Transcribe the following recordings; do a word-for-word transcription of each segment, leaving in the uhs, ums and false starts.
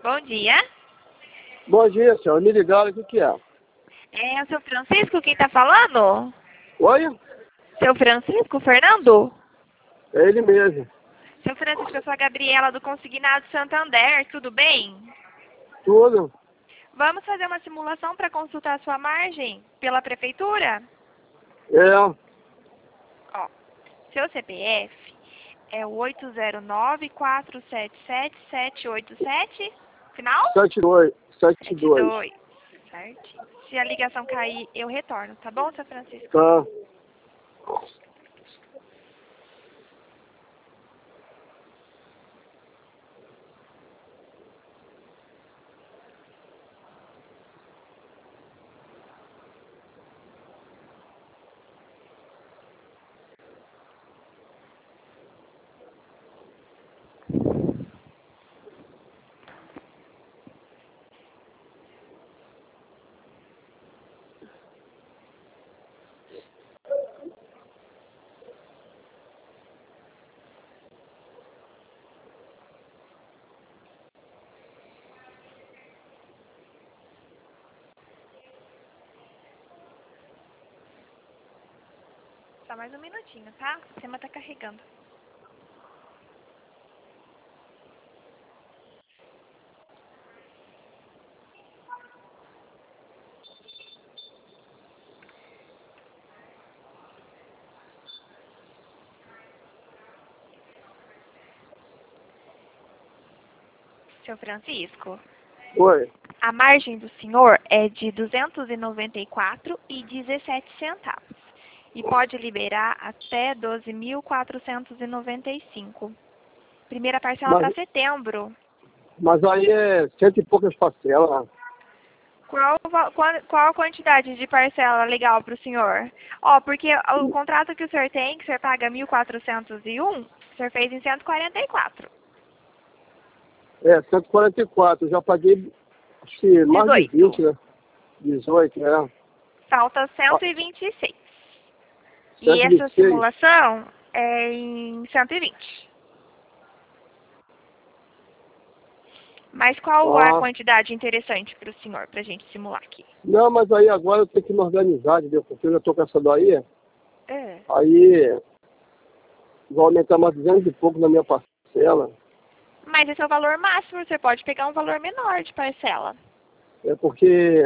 Bom dia. Bom dia, senhor. Me ligaram, o que que é? É o seu Francisco quem tá falando? Oi? Seu Francisco, Fernando? É ele mesmo. Seu Francisco, eu sou a Gabriela do Consignado Santander, tudo bem? Tudo? Vamos fazer uma simulação para consultar a sua margem pela prefeitura? É, Ó, seu C P F é o oito zero nove, quatro sete sete, sete oito sete, final? sete dois. sete sete dois. dois, certinho. Se a ligação cair, eu retorno, tá bom, seu Francisco? Tá. Só mais um minutinho, tá? O sistema tá carregando. Seu Francisco, Oi. a margem do senhor é de duzentos e noventa e quatro reais e dezessete centavos. E pode liberar até doze mil quatrocentos e noventa e cinco. Primeira parcela para Mas, setembro. mas aí é cento e poucas parcelas. Qual, va- qual, qual a quantidade de parcela legal para o senhor? Ó, porque o contrato que o senhor tem, que o senhor paga mil quatrocentos e um, o senhor fez em cento e quarenta e quatro. É, cento e quarenta e quatro. Eu já paguei, acho que mais de dezoito. vinte, né? dezoito, é. Falta cento e vinte e seis. E cento e vinte essa e seis. simulação é em cento e vinte. Mas qual a Ah, quantidade interessante para o senhor, para a gente simular aqui? não, mas aí agora eu tenho que me organizar, entendeu? Porque eu já tô com essa daí. É. Aí vai aumentar mais duzentos e pouco na minha parcela. Mas esse é o valor máximo, você pode pegar um valor menor de parcela. É porque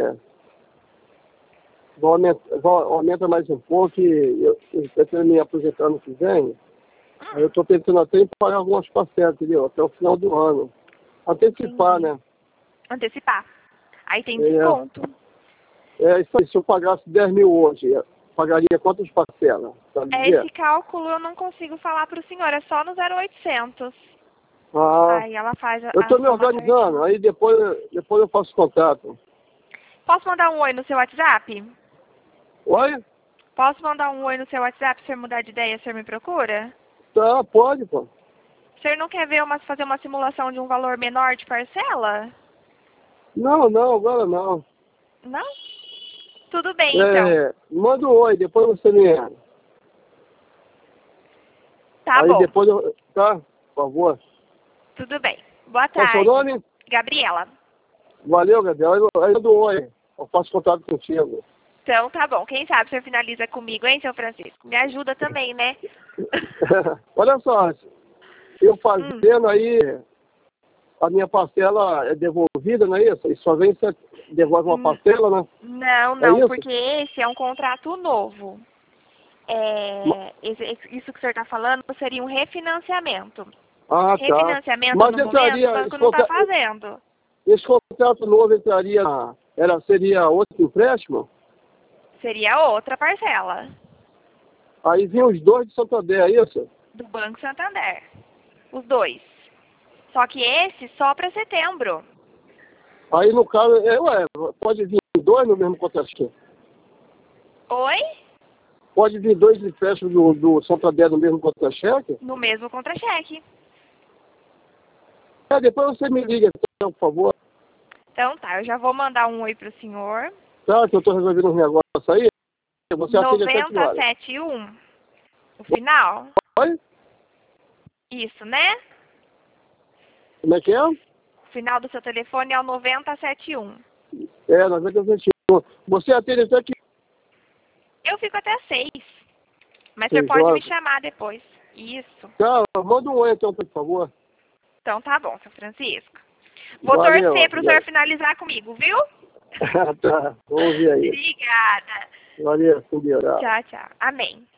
vai aumenta, vai, aumenta mais um pouco e eu, eu pretendo me aposentar no que vem. Aí eu estou pensando até em pagar algumas parcelas, entendeu? Até o final do ano. Antecipar, Entendi. né? Antecipar. Aí tem É, desconto. é isso aí. Se eu pagasse dez mil hoje, eu pagaria quantas parcelas? Sabe É, dizer? esse cálculo eu não consigo falar para o senhor, é só no zero oitocentos. Ah, Aí ela faz a, eu a estou me soma organizando. certinho. Aí depois, depois eu faço contato. Posso mandar um oi no seu WhatsApp? Oi? Posso mandar um oi no seu WhatsApp se o senhor mudar de ideia, o senhor me procura? Tá, pode, pô. O senhor não quer ver uma, fazer uma simulação de um valor menor de parcela? Não, não, agora não. Não? Tudo bem, então. É, manda um oi, depois você me... Tá Aí bom. depois eu... Tá? Por favor. Tudo bem. Boa Qual é o seu tarde. nome? Gabriela. Valeu, Gabriel. Aí eu, aí eu dou um oi. Eu faço contato contigo. Então, tá bom. Quem sabe o senhor finaliza comigo, hein, seu Francisco? Me ajuda também, né? Olha só, eu Hum. fazendo aí, a minha parcela é devolvida, não é isso? E só vem você devolve uma Hum. parcela, né? Não, É não, isso? porque esse é um contrato novo. É, esse- isso que o senhor está falando seria um refinanciamento. Ah, tá. Refinanciamento, Mas no momento, o entraria, banco esse, não está contra... fazendo. esse contrato novo entraria, era, seria outro empréstimo? Seria outra parcela Aí vinham os dois de Santander, é isso? do Banco Santander. Os dois. Só que esse só para setembro. Aí no caso, é, ué, pode vir dois no mesmo contrato. Oi? Pode vir dois empréstimos do, do Santander no mesmo contra-cheque? No mesmo contra-cheque. É, depois você me liga, então, por favor. Então tá, eu já vou mandar um oi pro senhor. Tá, que eu tô resolvendo uns negócios aí. Você atende até que noventa e horas? sete e um. O final? Oi? Isso, né? Como é que é? final do seu telefone é o noventa setenta e um. É, noventa setenta e um. Você atende até que... Eu fico até seis. Mas Seis você pode horas. me chamar depois. Isso. Tá, manda um oi então, por favor. Então tá bom, seu Francisco. Vou Valeu, torcer para o valeu. senhor finalizar comigo, viu? Tá, vamos ver aí. Obrigada. Valeu, com Deus. Tchau, tchau. Amém.